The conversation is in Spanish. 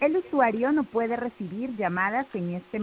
El usuario no puede recibir llamadas en este